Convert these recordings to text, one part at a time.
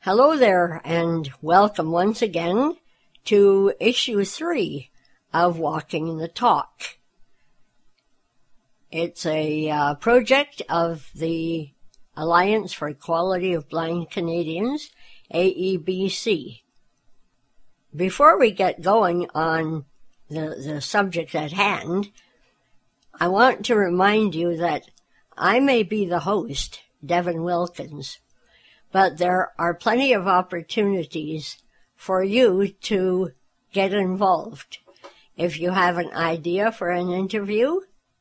Hello there, and welcome once again to Issue 3 of Walking the Talk. It's a project of the Alliance for Equality of Blind Canadians, AEBC. Before we get going on the subject at hand, I want to remind you that I may be the host, Devin Wilkins, but there are plenty of opportunities for you to get involved. If you have an idea for an interview,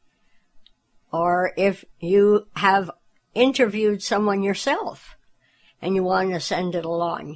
or if you have interviewed someone yourself and you want to send it along.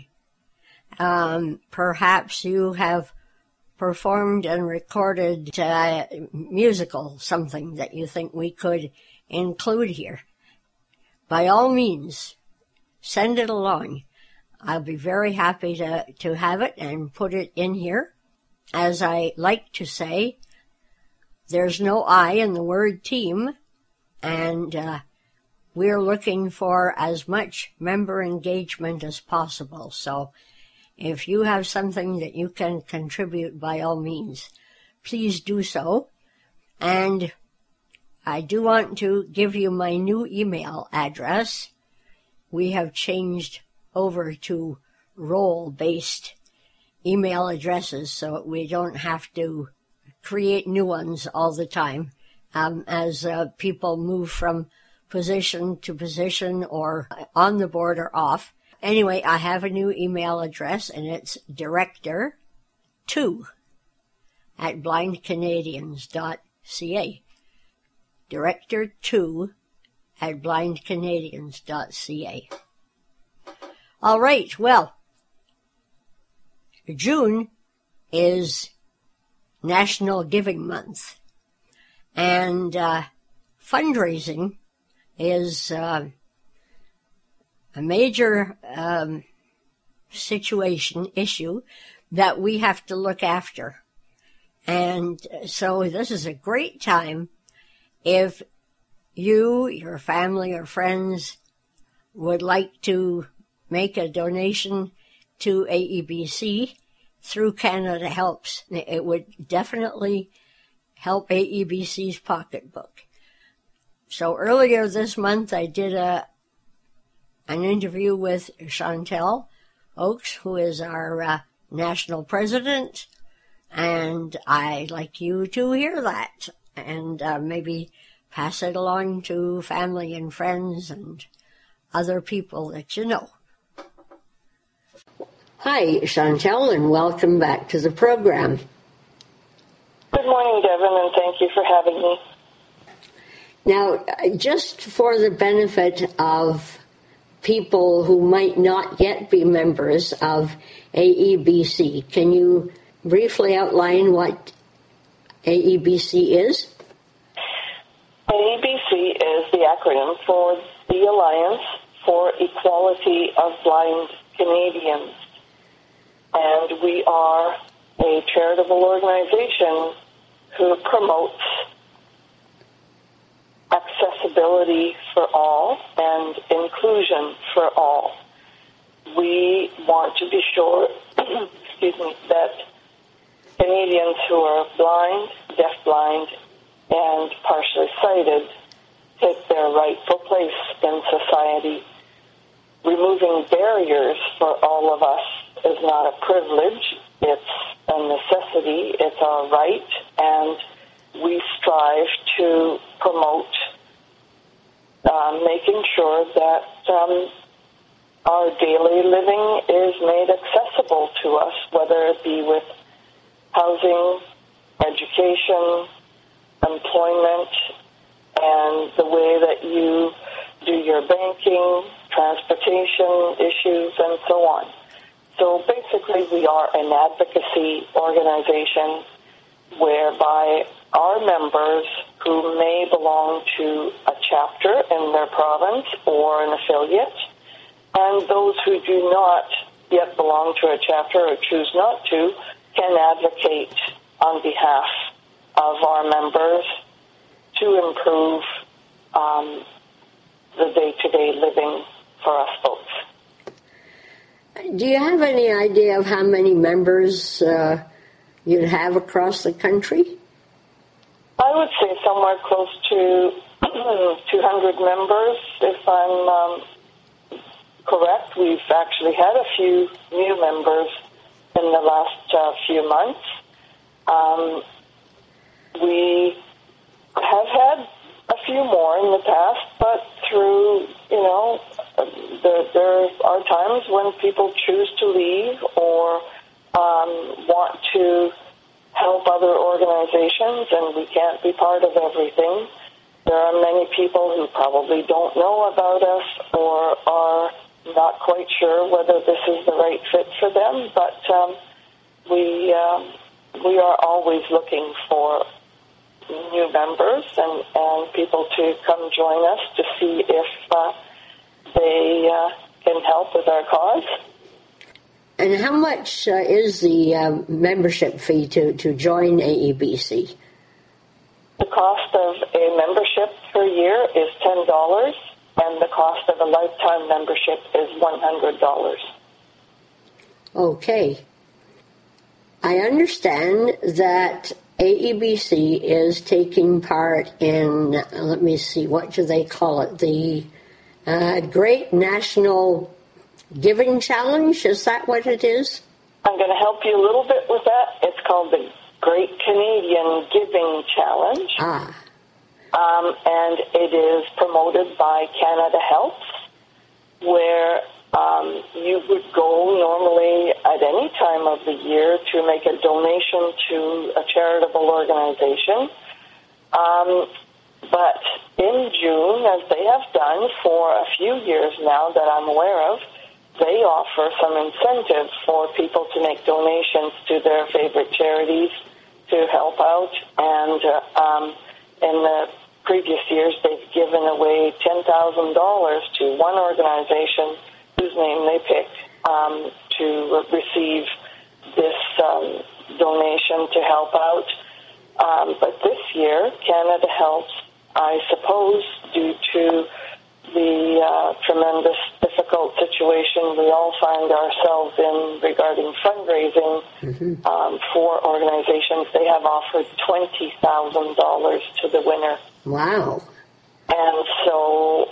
Perhaps you have performed and recorded a musical, something that you think we could include here. By all means, send it along. I'll be very happy to have it and put it in here. As I like to say, there's no I in the word team, and we're looking for as much member engagement as possible. So if you have something that you can contribute, by all means, please do so. And I do want to give you my new email address. We have changed over to role-based email addresses so we don't have to create new ones all the time as people move from position to position or on the board or off. Anyway, I have a new email address, and it's director2@blindcanadians.ca. director2@blindcanadians.ca. All right, well, June is National Giving Month, and fundraising is a major issue that we have to look after. And so this is a great time if you, your family, or friends would like to make a donation to AEBC through Canada Helps. It would definitely help AEBC's pocketbook. So earlier this month, I did an interview with Chantel Oakes, who is our national president, and I'd like you to hear that and maybe pass it along to family and friends and other people that you know. Hi, Chantel, and welcome back to the program. Good morning, Devin, and thank you for having me. Now, just for the benefit of people who might not yet be members of AEBC, can you briefly outline what AEBC is? AEBC is the acronym for the Alliance for Equality of Blind Canadians. And we are a charitable organization who promotes accessibility for all and inclusion for all. We want to be sure, that Canadians who are blind, deafblind, and partially sighted take their rightful place in society. Removing barriers for all of us is not a privilege, it's a necessity, it's our right, and we strive to promote making sure that our daily living is made accessible to us, whether it be with housing, education, employment, and the way that you do your banking, transportation issues, and so on. So basically, we are an advocacy organization whereby our members who may belong to a chapter in their province or an affiliate, and those who do not yet belong to a chapter or choose not to, can advocate on behalf of our members to improve the day-to-day living for us folks. Do you have any idea of how many members you'd have across the country? I would say somewhere close to 200 members, if I'm correct. We've actually had a few new members in the last few months. We have had a few more in the past, but through, there are times when people choose to leave or want to help other organizations, and we can't be part of everything. There are many people who probably don't know about us or are not quite sure whether this is the right fit for them, but we are always looking for new members and people to come join us to see if they can help with our cause. And how much is the membership fee to join AEBC? The cost of a membership per year is $10, and the cost of a lifetime membership is $100. Okay. I understand that AEBC is taking part in, let me see, what do they call it? The Great National Giving Challenge, is that what it is? I'm going to help you a little bit with that. It's called the Great Canadian Giving Challenge. And it is promoted by Canada Helps, where you would go normally at any time of the year to make a donation to a charitable organization. But in June, as they have done for a few years now that I'm aware of, they offer some incentive for people to make donations to their favorite charities to help out. And in the previous years, they've given away $10,000 to one organization whose name they picked to receive this donation to help out. But this year, Canada Helps, I suppose, due to the tremendous difficult situation we all find ourselves in regarding fundraising for organizations, they have offered $20,000 to the winner. Wow. And so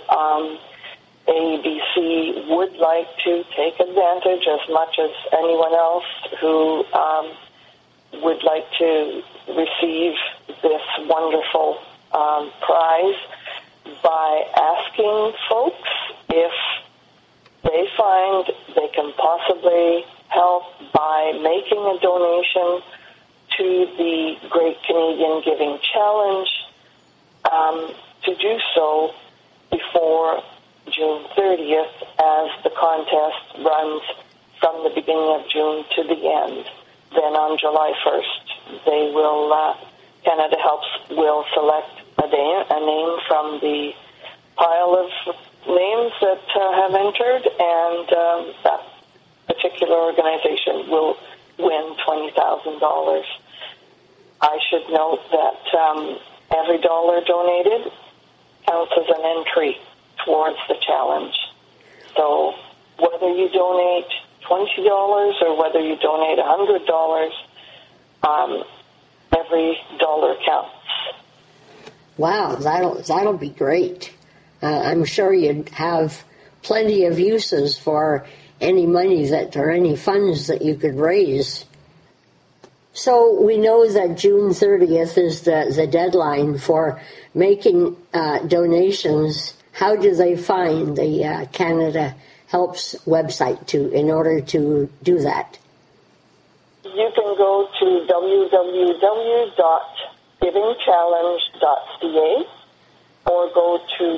AEBC would like to take advantage as much as anyone else who would like to receive this wonderful prize by asking folks if they find they can possibly help by making a donation to the Great Canadian Giving Challenge, to do so before June 30th, as the contest runs from the beginning of June to the end. Then on July 1st, they will, Canada Helps will select a name from the pile of names that have entered, and that particular organization will win $20,000. I should note that every dollar donated counts as an entry towards the challenge. So whether you donate $20 or whether you donate $100, every dollar counts. Wow, that'll be great. I'm sure you'd have plenty of uses for any money or any funds that you could raise. So we know that June 30th is the deadline for making donations. How do they find the Canada Helps website in order to do that? You can go to www.givingchallenge.ca or go to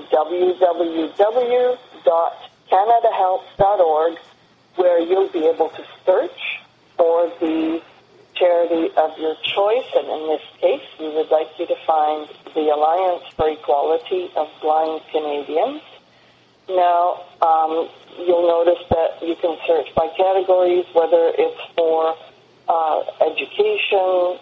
www.canadahelps.org, where you'll be able to search for the charity of your choice, and in this case, we would like you to find the Alliance for Equality of Blind Canadians. Now, you'll notice that you can search by categories, whether it's for education,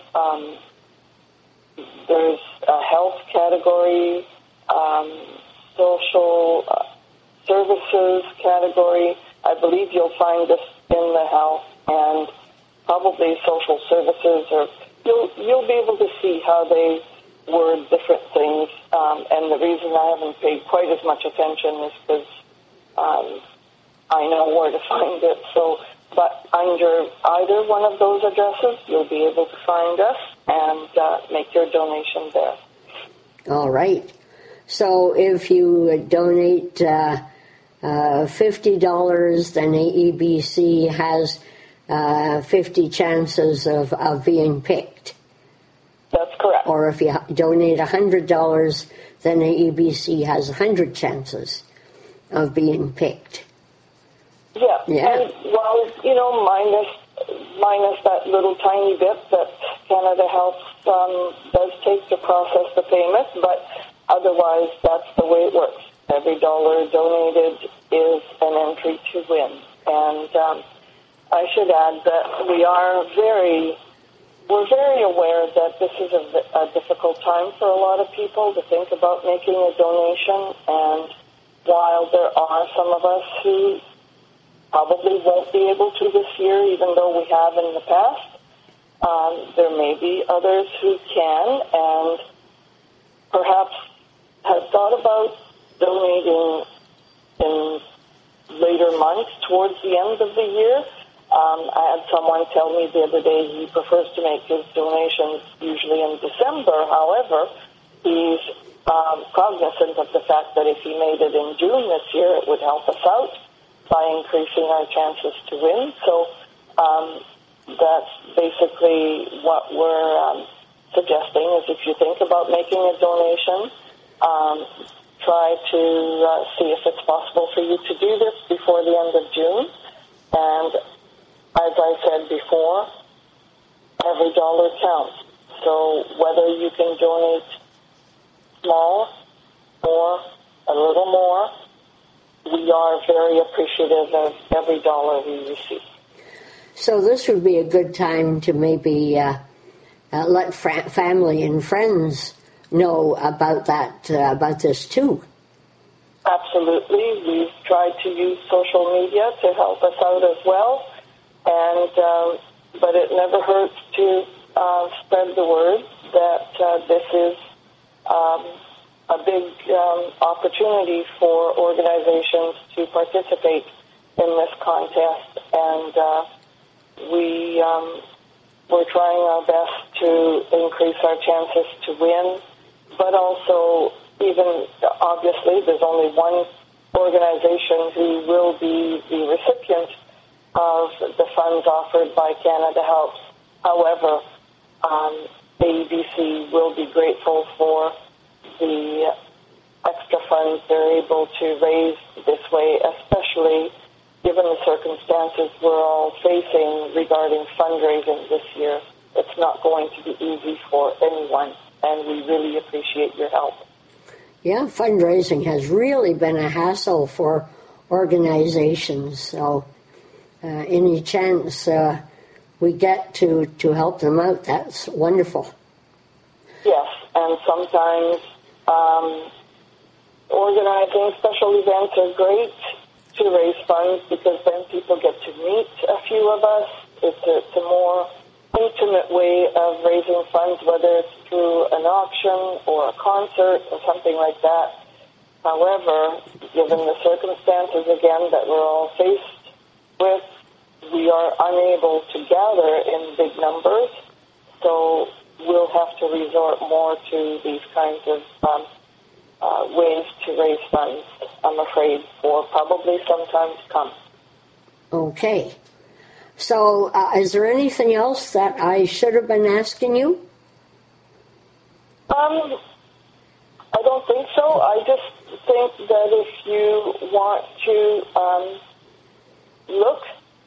there's a health category, social services category, I believe you'll find us in the health and probably social services, or you'll be able to see how they word different things. And the reason I haven't paid quite as much attention is because I know where to find it. So, but under either one of those addresses, you'll be able to find us and make your donation there. All right. So if you donate $50, then AEBC has 50 chances of being picked. That's correct. Or if you donate $100, then AEBC has 100 chances of being picked. Yeah. And, well, minus that little tiny bit that Canada Health does take to process the payment, but otherwise that's the way it works. Every dollar donated is an entry to win. And I should add that we're very aware that this is a difficult time for a lot of people to think about making a donation, and while there are some of us who probably won't be able to this year, even though we have in the past, there may be others who can and perhaps have thought about donating in later months towards the end of the year. I had someone tell me the other day he prefers to make his donations usually in December. However, he's cognizant of the fact that if he made it in June this year, it would help us out by increasing our chances to win. So that's basically what we're suggesting, is if you think about making a donation, try to see if it's possible for you to do this before the end of June. And as I said before, every dollar counts. So whether you can donate small or a little more, we are very appreciative of every dollar we receive. So this would be a good time to maybe let family and friends know about that, about this too. Absolutely. We've tried to use social media to help us out as well, and but it never hurts to spread the word that this is a big opportunity for organizations to participate in this contest, and we're trying our best to increase our chances to win, but also, even obviously, there's only one organization who will be the recipient of the funds offered by Canada Helps. However, AEBC will be grateful for the extra funds they're able to raise this way, especially given the circumstances we're all facing regarding fundraising this year. It's not going to be easy for anyone, and we really appreciate your help. Yeah, fundraising has really been a hassle for organizations, so any chance we get to help them out, that's wonderful. Yes, and sometimes organizing special events are great to raise funds, because then people get to meet a few of us. It's a more intimate way of raising funds, whether it's through an auction or a concert or something like that. However, given the circumstances, again, that we're all faced with, we are unable to gather in big numbers, so we'll have to resort more to these kinds of ways to raise funds, I'm afraid, for probably some time to come. Okay. So, is there anything else that I should have been asking you? I don't think so. I just think that if you want to look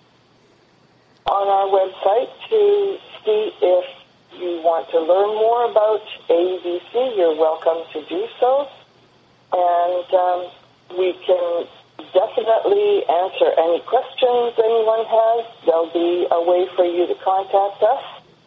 on our website to see if you want to learn more about AEBC, you're welcome to do so. And we can definitely answer any questions anyone has. There'll be a way for you to contact us.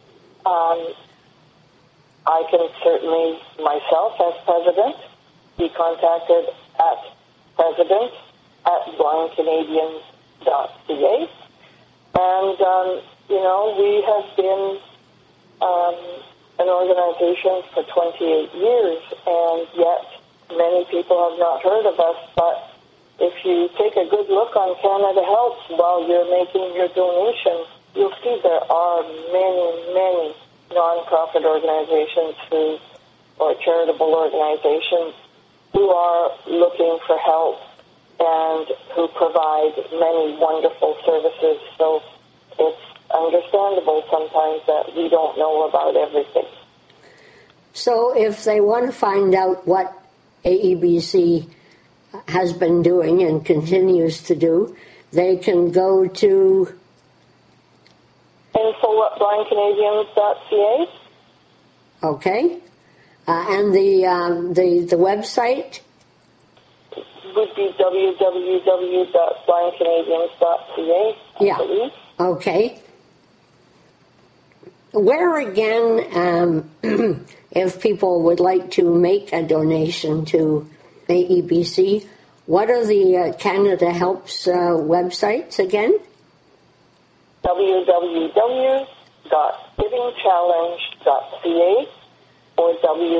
I can certainly, myself as president, be contacted at president@blindcanadians.ca. And, we have been an organization for 28 years, and yet many people have not heard of us. But if you take a good look on Canada Helps while you're making your donation, you'll see there are many, many nonprofit organizations or charitable organizations who are looking for help and who provide many wonderful services. So it's understandable sometimes that we don't know about everything. So if they want to find out what AEBC has been doing and continues to do, they can go to info@blindcanadians.ca. Okay. And the website would be www.blindcanadians.ca. Yeah. Okay. Where again, if people would like to make a donation to AEBC, what are the Canada Helps websites again? www.givingchallenge.ca or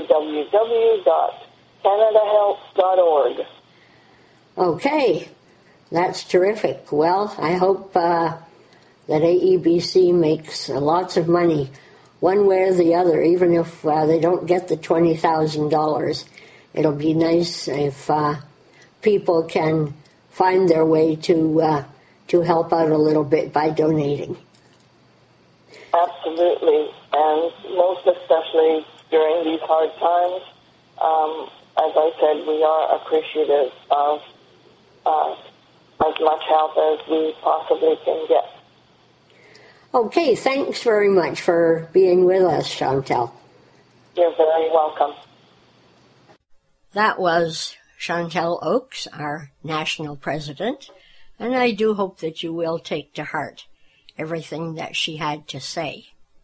www.canadahelps.org. Okay, that's terrific. Well, I hope that AEBC makes lots of money, one way or the other, even if they don't get the $20,000. It'll be nice if people can find their way to help out a little bit by donating. Absolutely, and most especially during these hard times. As I said, we are appreciative of as much help as we possibly can get. Okay, thanks very much for being with us, Chantal. You're very welcome. That was Chantal Oakes, our national president, and I do hope that you will take to heart everything that she had to say.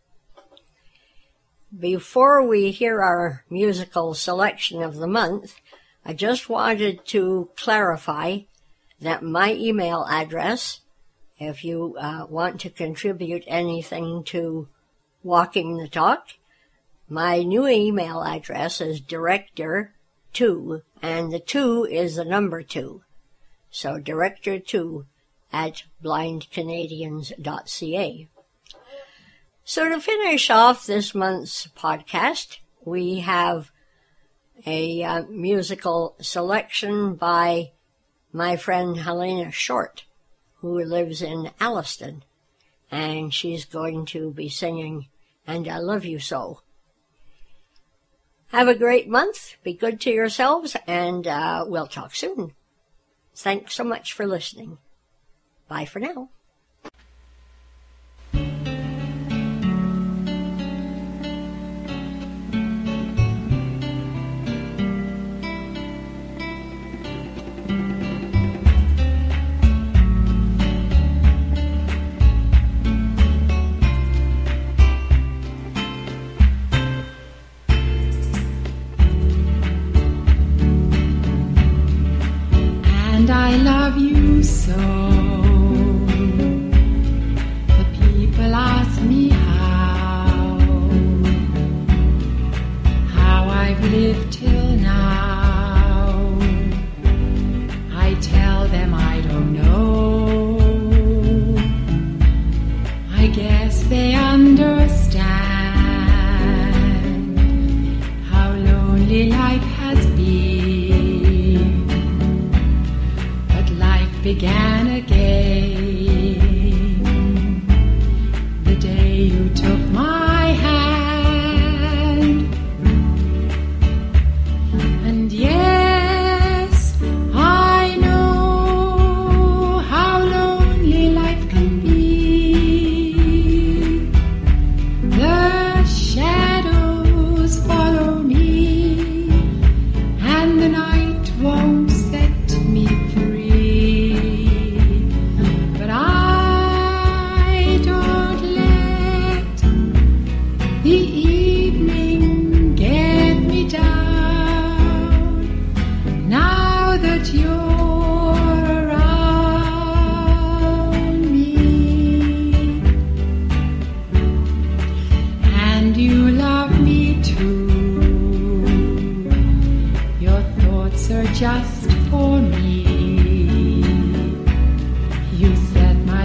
Before we hear our musical selection of the month, I just wanted to clarify that my email address, if you want to contribute anything to Walking the Talk, my new email address is director2, and the 2 is the number 2. So director2@blindcanadians.ca. So to finish off this month's podcast, we have a musical selection by my friend Helena Short, who lives in Alliston, and she's going to be singing And I Love You So. Have a great month, be good to yourselves, and we'll talk soon. Thanks so much for listening. Bye for now. And I love you so.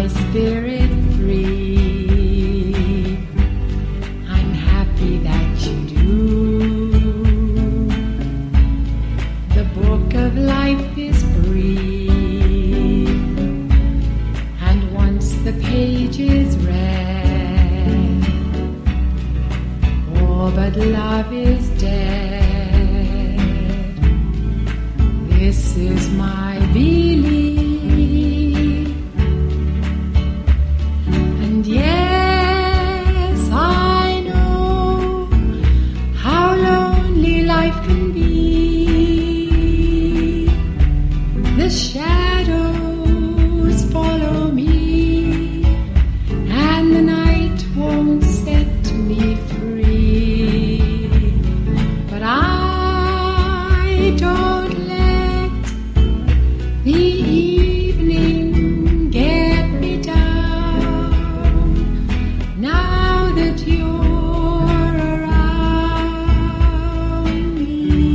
my spirit free. I'm happy that you do. The book of life is brief, and once the page is read, all but love is dead. This is my belief, and yes, I know how lonely life can be. The shadows follow me, and the night won't set me free. But I don't let the evening get me down. Now that you're around me.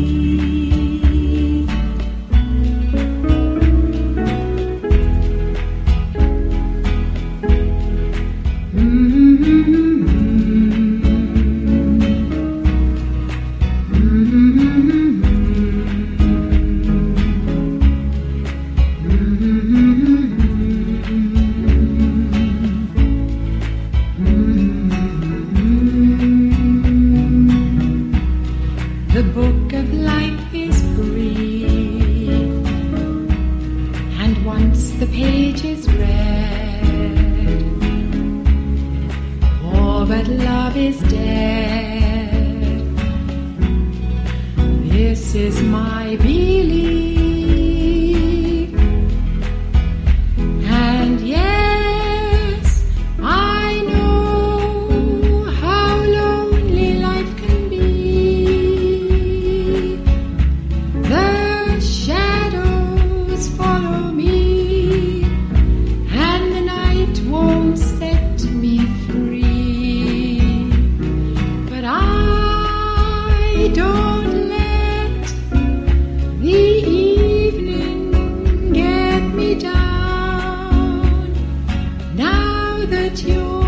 The book of life is brief, and once the page is read, all but love is dead. This is my belief, and yes, I know how lonely life can be. The shadows follow me, and the night won't set me free. But I don't let the evening get me down. Now that you're